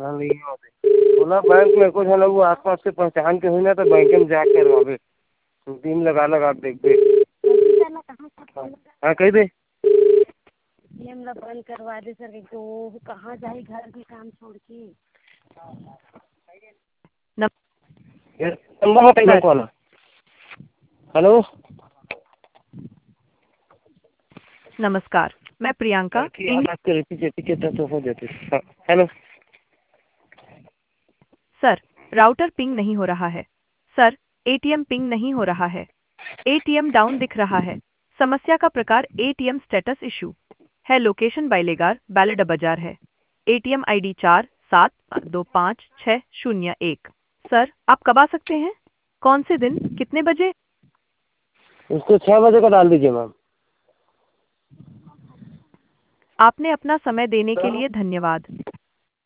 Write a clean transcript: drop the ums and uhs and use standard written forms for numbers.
हाँ नहीं बोला बैंक में कुछ है ना वो आसपास से पहचान के हुई ना तो बैंक में जा करवावे दिन लगा लगा देख दे। हाँ कह दे मतलब बंद करवा दे सर तो कहाँ जाए घर के काम छोड़ के। नंबर बताइए बैंक वाला। हेलो नमस्कार, मैं प्रियंका बात कर पीछे तो हो जाते। हेलो सर, राउटर पिंग नहीं हो रहा है। सर, एटीएम पिंग नहीं हो रहा है। एटीएम डाउन दिख रहा है। समस्या का प्रकार एटीएम स्टेटस इशू है। लोकेशन बाइलेगार बैलेड बाजार है। ATM ID 47256001। सर, आप कब आ सकते हैं? कौन से दिन, कितने बजे? उसको 6 बजे का डाल दीजिए मैम। आपने अपना समय देने के लिए धन्यवाद।